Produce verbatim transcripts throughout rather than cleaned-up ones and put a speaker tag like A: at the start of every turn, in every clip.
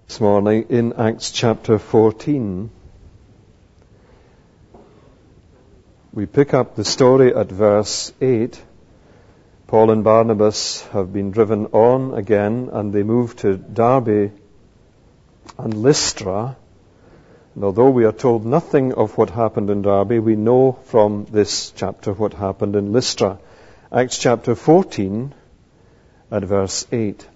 A: This morning in Acts chapter fourteen. We pick up the story at verse eight. Paul and Barnabas have been driven on again, and they move to Derbe and Lystra. And although we are told nothing of what happened in Derbe, we know from this chapter what happened in Lystra. Acts chapter fourteen at verse eight.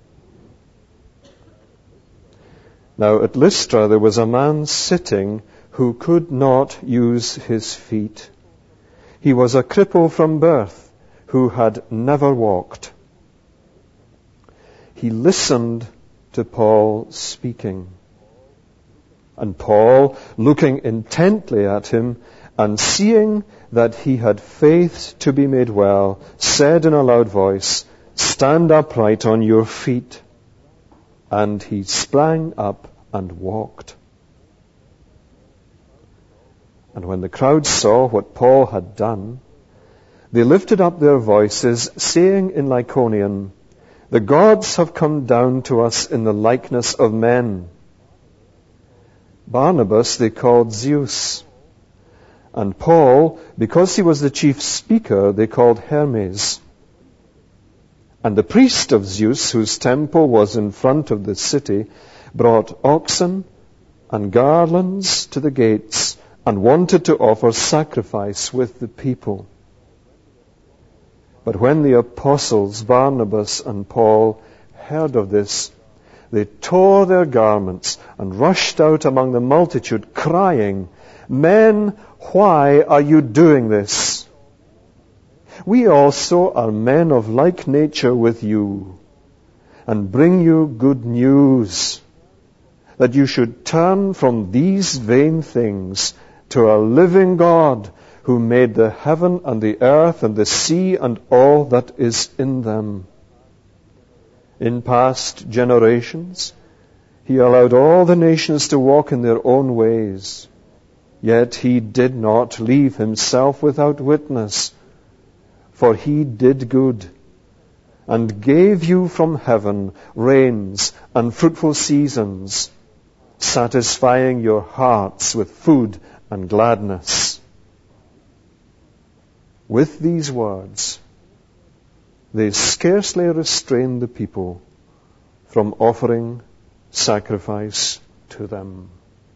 A: Now at Lystra there was a man sitting who could not use his feet. He was a cripple from birth, who had never walked. He listened to Paul speaking. And Paul, looking intently at him, and seeing that he had faith to be made well, said in a loud voice, "Stand upright on your feet." And he sprang up and walked. And when the crowd saw what Paul had done, they lifted up their voices, saying in Lycaonian, "The gods have come down to us in the likeness of men." Barnabas they called Zeus, and Paul, because he was the chief speaker, they called Hermes. And the priest of Zeus, whose temple was in front of the city, brought oxen and garlands to the gates and wanted to offer sacrifice with the people. But when the apostles Barnabas and Paul heard of this, they tore their garments and rushed out among the multitude, crying, "Men, why are you doing this? We also are men of like nature with you, and bring you good news, that you should turn from these vain things to a living God, who made the heaven and the earth and the sea and all that is in them. In past generations, he allowed all the nations to walk in their own ways, yet he did not leave himself without witness. For he did good, and gave you from heaven rains and fruitful seasons, satisfying your hearts with food and gladness." With these words, they scarcely restrained the people from offering sacrifice to them.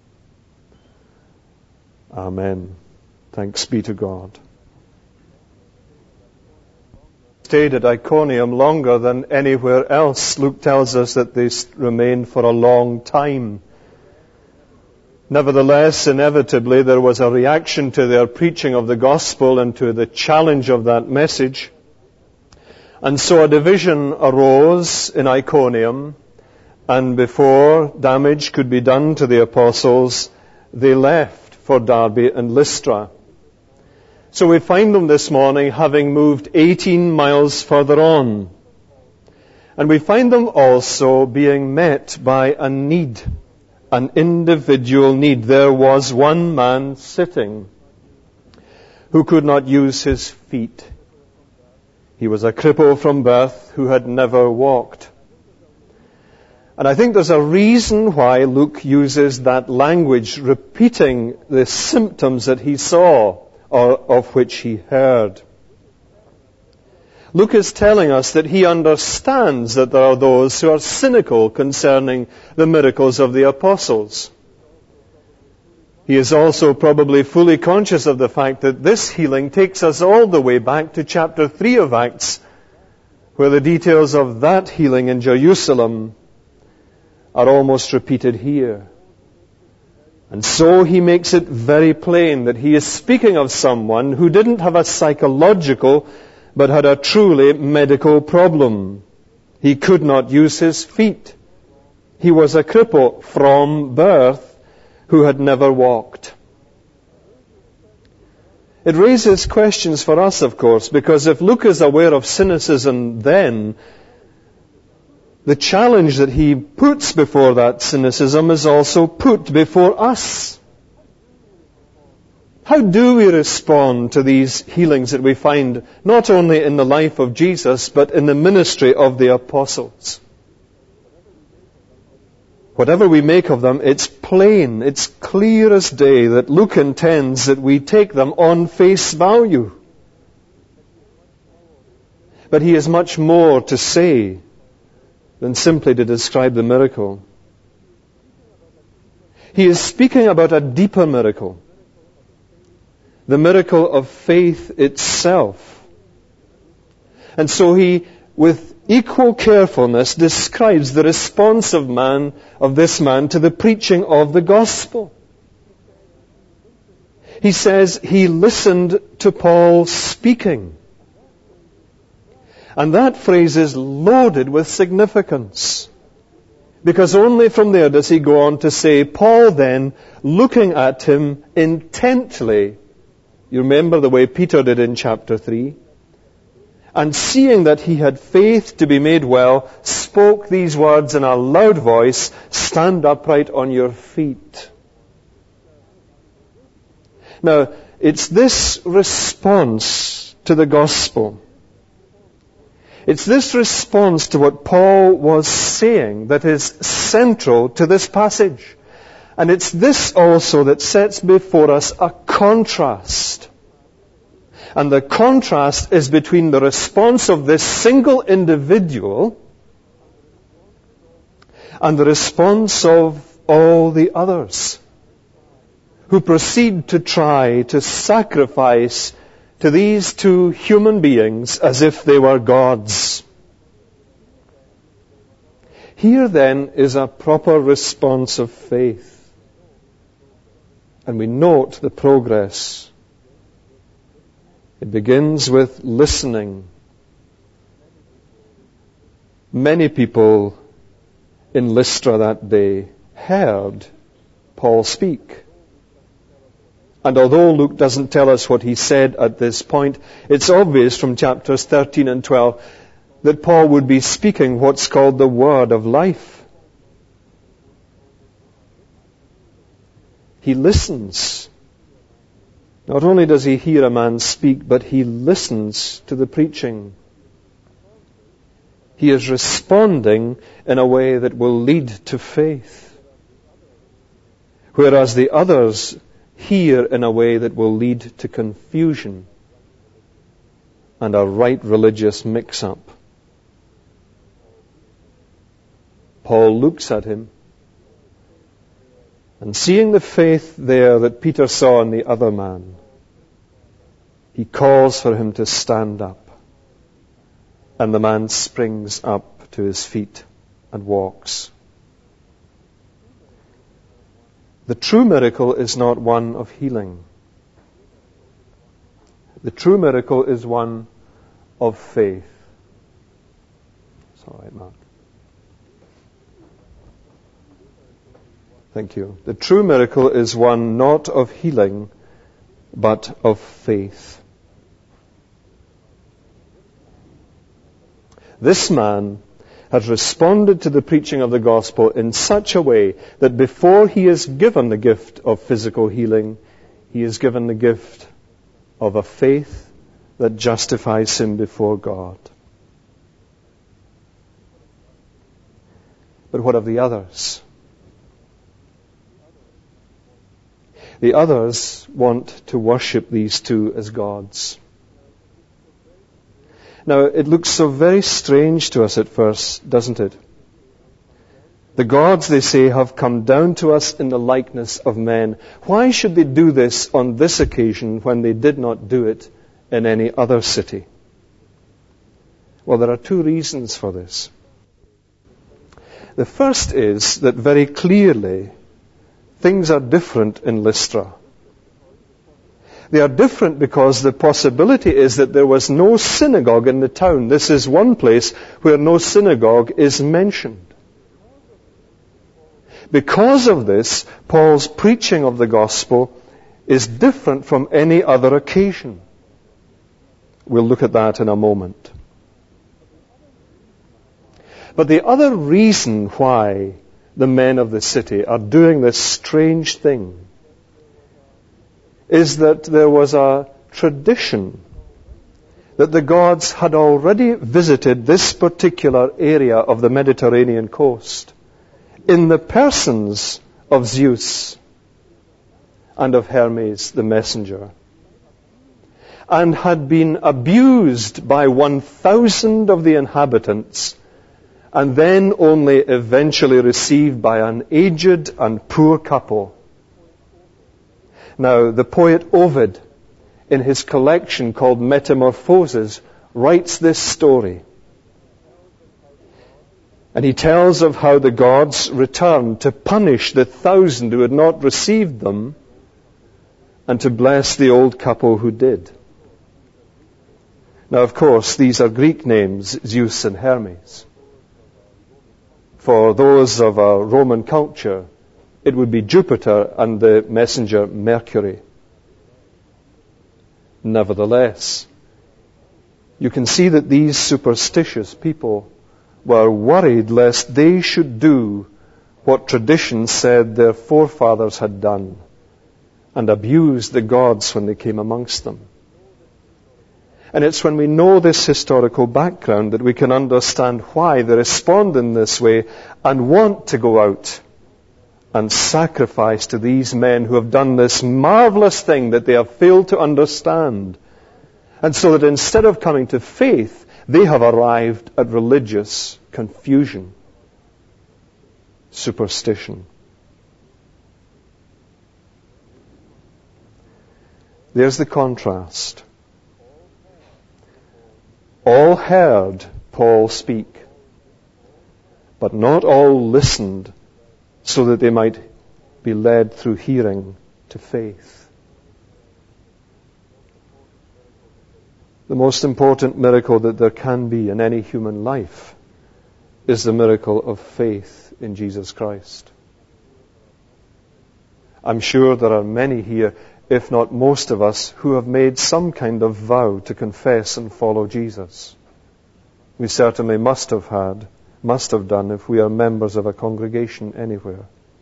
A: Amen. Thanks be to God. Stayed at Iconium longer than anywhere else. Luke tells us that they remained for a long time. Nevertheless, inevitably, there was a reaction to their preaching of the gospel and to the challenge of that message. And so a division arose in Iconium, and before damage could be done to the apostles, they left for Derbe and Lystra. So we find them this morning having moved eighteen miles further on. And we find them also being met by a need, an individual need. There was one man sitting who could not use his feet. He was a cripple from birth who had never walked. And I think there's a reason why Luke uses that language, repeating the symptoms that he saw, or of which he heard. Luke is telling us that he understands that there are those who are cynical concerning the miracles of the apostles. He is also probably fully conscious of the fact that this healing takes us all the way back to chapter three of Acts, where the details of that healing in Jerusalem are almost repeated here. And so he makes it very plain that he is speaking of someone who didn't have a psychological, but had a truly medical problem. He could not use his feet. He was a cripple from birth who had never walked. It raises questions for us, of course, because if Luke is aware of cynicism then, the challenge that he puts before that cynicism is also put before us. How do we respond to these healings that we find not only in the life of Jesus, but in the ministry of the apostles? Whatever we make of them, it's plain, it's clear as day that Luke intends that we take them on face value. But he has much more to say than simply to describe the miracle. He is speaking about a deeper miracle, the miracle of faith itself. And so he, with equal carefulness, describes the response of man, of this man, to the preaching of the gospel. He says he listened to Paul speaking. And that phrase is loaded with significance, because only from there does he go on to say, Paul then, looking at him intently, you remember the way Peter did in chapter three, and seeing that he had faith to be made well, spoke these words in a loud voice, stand upright on your feet. Now, it's this response to the gospel, it's this response to what Paul was saying that is central to this passage. And it's this also that sets before us a contrast. And the contrast is between the response of this single individual and the response of all the others who proceed to try to sacrifice to these two human beings as if they were gods. Here then is a proper response of faith. And we note the progress. It begins with listening. Many people in Lystra that day heard Paul speak. And although Luke doesn't tell us what he said at this point, it's obvious from chapters thirteen and twelve that Paul would be speaking what's called the word of life. He listens. Not only does he hear a man speak, but he listens to the preaching. He is responding in a way that will lead to faith. Whereas the others hear in a way that will lead to confusion and a right religious mix-up. Paul looks at him, and seeing the faith there that Peter saw in the other man, he calls for him to stand up. And the man springs up to his feet and walks. The true miracle is not one of healing. The true miracle is one of faith. It's all right, Mark. Thank you. The true miracle is one not of healing, but of faith. This man has responded to the preaching of the gospel in such a way that before he is given the gift of physical healing, he is given the gift of a faith that justifies him before God. But what of the others? The others want to worship these two as gods. Now, it looks so very strange to us at first, doesn't it? The gods, they say, have come down to us in the likeness of men. Why should they do this on this occasion when they did not do it in any other city? Well, there are two reasons for this. The first is that very clearly things are different in Lystra. They are different because the possibility is that there was no synagogue in the town. This is one place where no synagogue is mentioned. Because of this, Paul's preaching of the gospel is different from any other occasion. We'll look at that in a moment. But the other reason why the men of the city are doing this strange thing is that there was a tradition that the gods had already visited this particular area of the Mediterranean coast in the persons of Zeus and of Hermes the messenger, and had been abused by one thousand of the inhabitants, and then only eventually received by an aged and poor couple. Now, the poet Ovid, in his collection called Metamorphoses, writes this story. And he tells of how the gods returned to punish the thousand who had not received them, and to bless the old couple who did. Now, of course, these are Greek names, Zeus and Hermes. For those of a Roman culture, it would be Jupiter and the messenger Mercury. Nevertheless, you can see that these superstitious people were worried lest they should do what tradition said their forefathers had done, and abuse the gods when they came amongst them. And it's when we know this historical background that we can understand why they respond in this way and want to go out and sacrifice to these men who have done this marvelous thing that they have failed to understand. And so that instead of coming to faith, they have arrived at religious confusion, superstition. There's the contrast. All heard Paul speak, but not all listened so that they might be led through hearing to faith. The most important miracle that there can be in any human life is the miracle of faith in Jesus Christ. I'm sure there are many here, if not most of us, who have made some kind of vow to confess and follow Jesus. We certainly must have had, must have done if we are members of a congregation anywhere.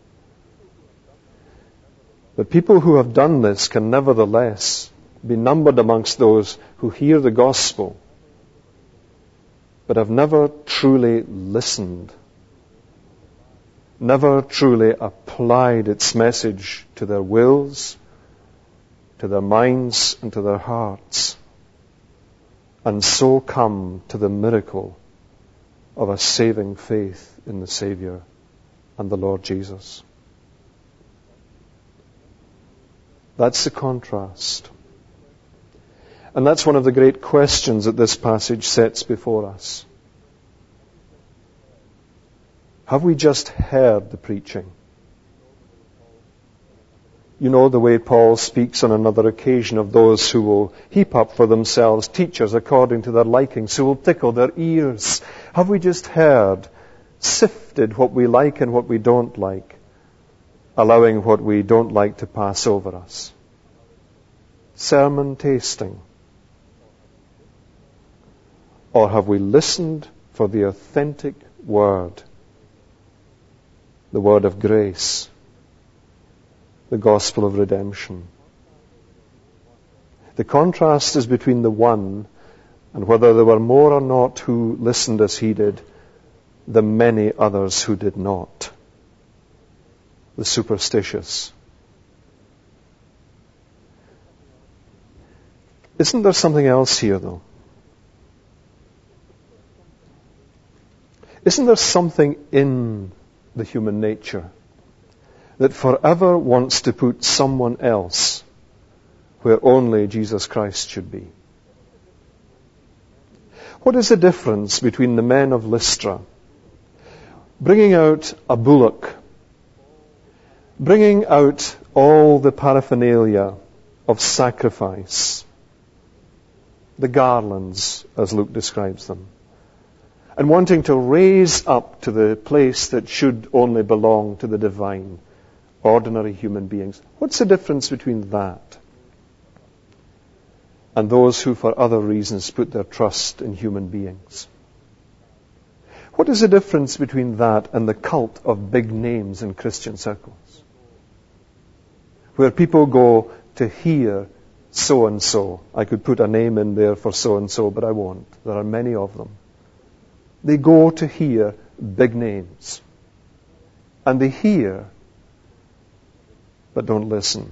A: But people who have done this can nevertheless be numbered amongst those who hear the gospel, but have never truly listened, never truly applied its message to their wills, to their minds and to their hearts, and so come to the miracle of a saving faith in the Savior and the Lord Jesus. That's the contrast. And that's one of the great questions that this passage sets before us. Have we just heard the preaching? You know the way Paul speaks on another occasion of those who will heap up for themselves teachers according to their likings, who will tickle their ears. Have we just heard, sifted what we like and what we don't like, allowing what we don't like to pass over us? Sermon tasting. Or have we listened for the authentic word, the word of grace, the gospel of redemption? The contrast is between the one and whether there were more or not who listened as he did, the many others who did not, the superstitious. Isn't there something else here, though? Isn't there something in the human nature that forever wants to put someone else where only Jesus Christ should be? What is the difference between the men of Lystra bringing out a bullock, bringing out all the paraphernalia of sacrifice, the garlands, as Luke describes them, and wanting to raise up to the place that should only belong to the divine, ordinary human beings? What's the difference between that and those who for other reasons put their trust in human beings? What is the difference between that and the cult of big names in Christian circles, where people go to hear so-and-so? I could put a name in there for so-and-so, but I won't. There are many of them. They go to hear big names. and they hear, but don't listen.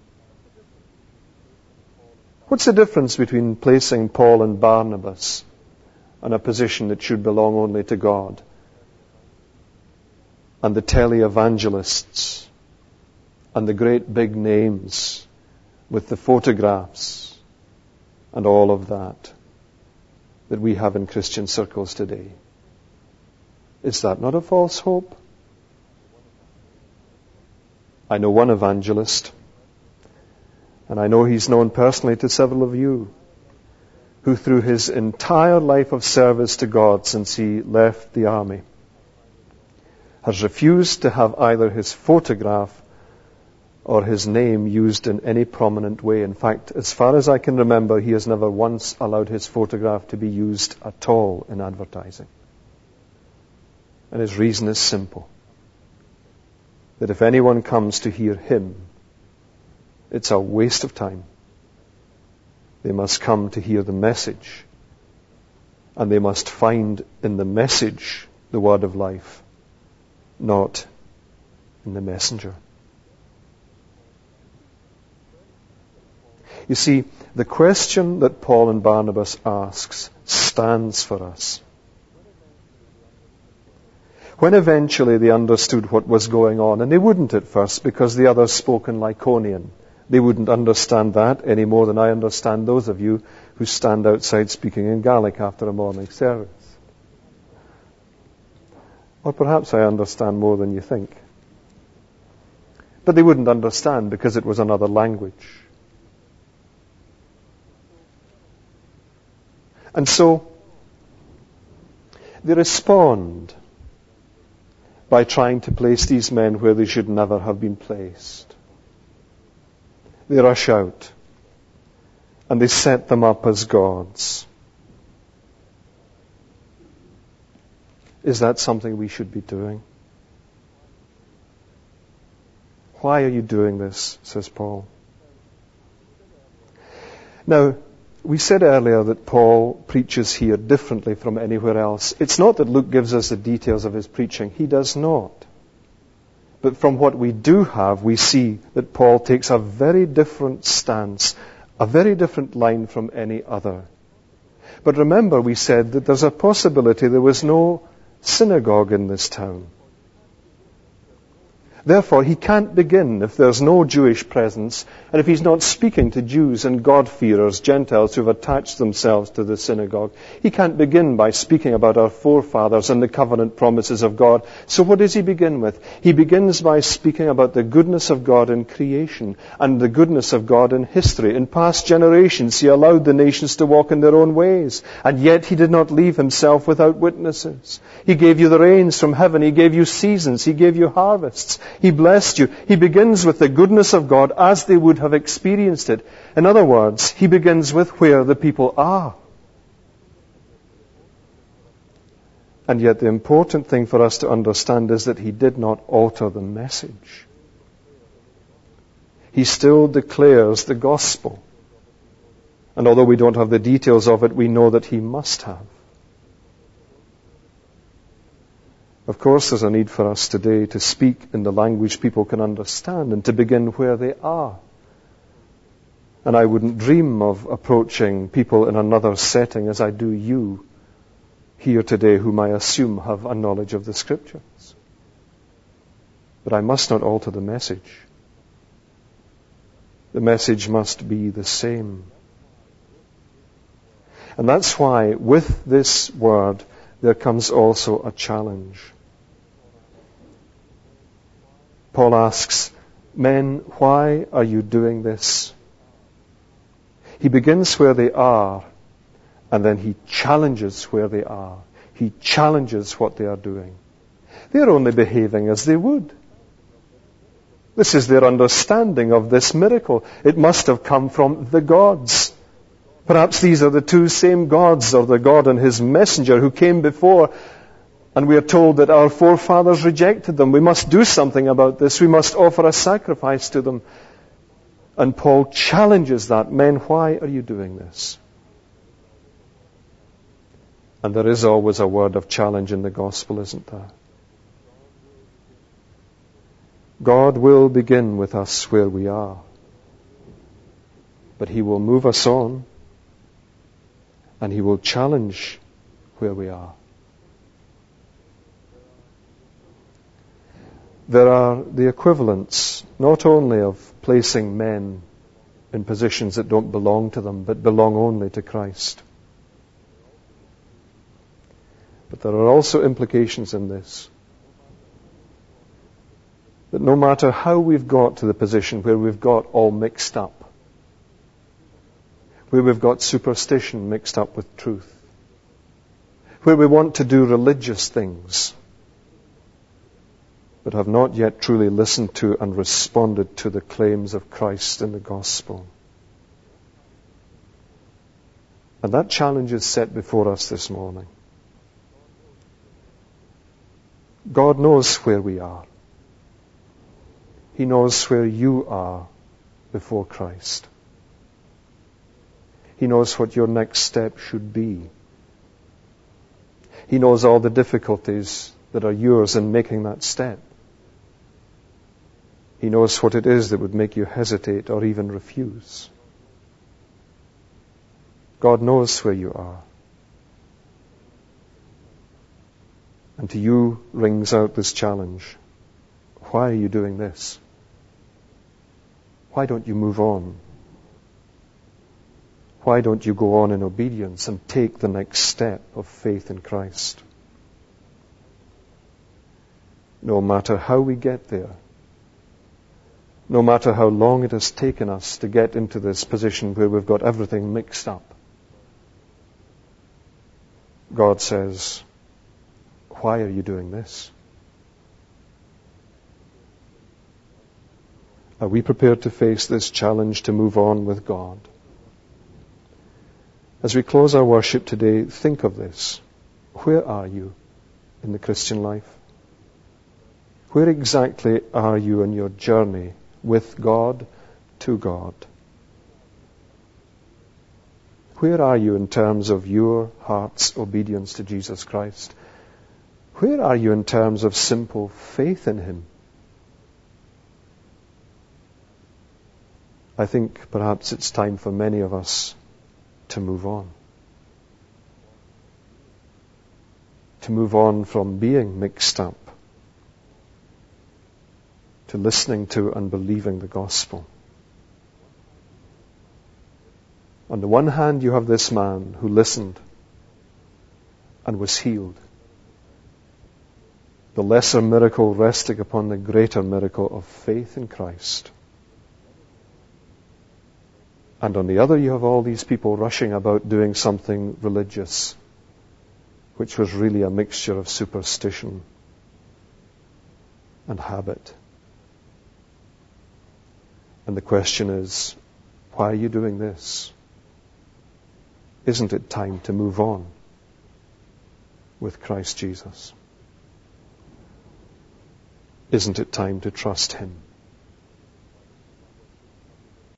A: What's the difference between placing Paul and Barnabas in a position that should belong only to God and the televangelists and the great big names with the photographs and all of that that we have in Christian circles today? Is that not a false hope? I know one evangelist, and I know he's known personally to several of you, who through his entire life of service to God since he left the army has refused to have either his photograph or his name used in any prominent way. In fact, as far as I can remember, he has never once allowed his photograph to be used at all in advertising. And his reason is simple: that if anyone comes to hear him, it's a waste of time. They must come to hear the message, and they must find in the message the word of life, not in the messenger. You see, the question that Paul and Barnabas asks stands for us. When eventually they understood what was going on, and they wouldn't at first because the others spoke in Lycaonian. They wouldn't understand that any more than I understand those of you who stand outside speaking in Gaelic after a morning service. Or perhaps I understand more than you think. But they wouldn't understand because it was another language. And so they respond by trying to place these men where they should never have been placed. They rush out and they set them up as gods. Is that something we should be doing? Why are you doing this, says Paul. Now, we said earlier that Paul preaches here differently from anywhere else. It's not that Luke gives us the details of his preaching. He does not. But from what we do have, we see that Paul takes a very different stance, a very different line from any other. But remember, we said that there's a possibility there was no synagogue in this town. Therefore, he can't begin if there's no Jewish presence, and if he's not speaking to Jews and God-fearers, Gentiles who have attached themselves to the synagogue. He can't begin by speaking about our forefathers and the covenant promises of God. So what does he begin with? He begins by speaking about the goodness of God in creation and the goodness of God in history. In past generations, he allowed the nations to walk in their own ways, and yet he did not leave himself without witnesses. He gave you the rains from heaven. He gave you seasons. He gave you harvests. He blessed you. He begins with the goodness of God as they would have experienced it. In other words, he begins with where the people are. And yet the important thing for us to understand is that he did not alter the message. He still declares the gospel. And although we don't have the details of it, we know that he must have. Of course, there's a need for us today to speak in the language people can understand and to begin where they are. And I wouldn't dream of approaching people in another setting as I do you here today, whom I assume have a knowledge of the Scriptures. But I must not alter the message. The message must be the same. And that's why with this word there comes also a challenge. Paul asks, men, why are you doing this? He begins where they are, and then he challenges where they are. He challenges what they are doing. They are only behaving as they would. This is their understanding of this miracle. It must have come from the gods. Perhaps these are the two same gods, or the God and his messenger who came before, and we are told that our forefathers rejected them. We must do something about this. We must offer a sacrifice to them. And Paul challenges that. Men, why are you doing this? And there is always a word of challenge in the gospel, isn't there? God will begin with us where we are, but He will move us on, and He will challenge where we are. There are the equivalents, not only of placing men in positions that don't belong to them, but belong only to Christ. But there are also implications in this. That no matter how we've got to the position where we've got all mixed up, where we've got superstition mixed up with truth, where we want to do religious things, but have not yet truly listened to and responded to the claims of Christ in the gospel. And that challenge is set before us this morning. God knows where we are. He knows where you are before Christ. He knows what your next step should be. He knows all the difficulties that are yours in making that step. He knows what it is that would make you hesitate or even refuse. God knows where you are. And to you rings out this challenge. Why are you doing this? Why don't you move on? Why don't you go on in obedience and take the next step of faith in Christ? No matter how we get there, no matter how long it has taken us to get into this position where we've got everything mixed up, God says, why are you doing this? Are we prepared to face this challenge to move on with God? As we close our worship today, think of this. Where are you in the Christian life? Where exactly are you in your journey with God, to God? Where are you in terms of your heart's obedience to Jesus Christ? Where are you in terms of simple faith in Him? I think perhaps it's time for many of us to move on. To move on from being mixed up to listening to and believing the gospel. On the one hand, you have this man who listened and was healed. The lesser miracle resting upon the greater miracle of faith in Christ. And on the other, you have all these people rushing about doing something religious, which was really a mixture of superstition and habit. And the question is, why are you doing this? Isn't it time to move on with Christ Jesus? Isn't it time to trust Him?